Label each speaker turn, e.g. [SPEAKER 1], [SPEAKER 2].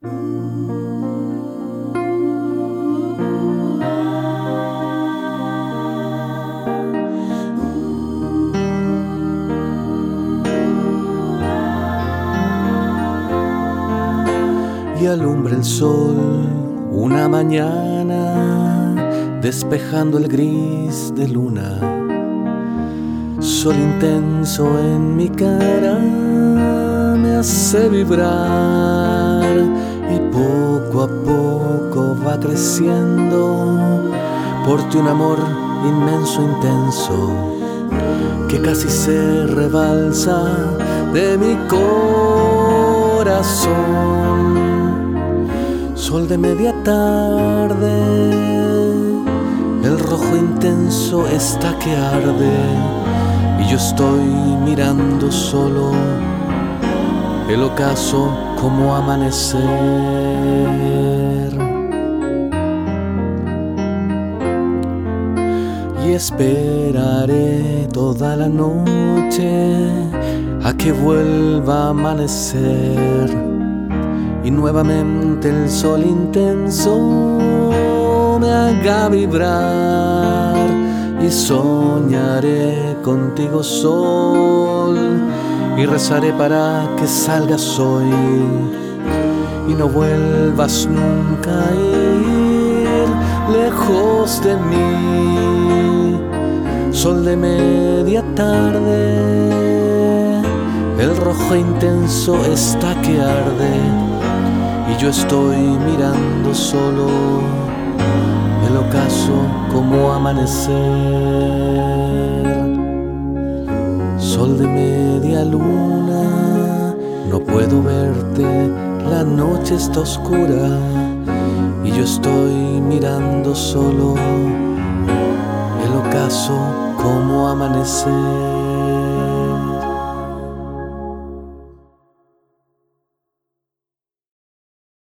[SPEAKER 1] Y alumbra el sol una mañana, despejando el gris de luna. Sol intenso en mi cara me hace vibrar, y poco a poco va creciendo por ti un amor inmenso, intenso, que casi se rebalsa de mi corazón. Sol de media tarde, el rojo intenso está que arde, y yo estoy mirando solo el ocaso como amanecer. Y esperaré toda la noche a que vuelva a amanecer, y nuevamente el sol intenso me haga vibrar, y soñaré contigo, sol, y rezaré para que salgas hoy y no vuelvas nunca a ir lejos de mí. Sol de media tarde, el rojo intenso está que arde, y yo estoy mirando solo el ocaso como amanecer. Sol de media luna, no puedo verte, la noche está oscura, y yo estoy mirando solo el ocaso como amanecer.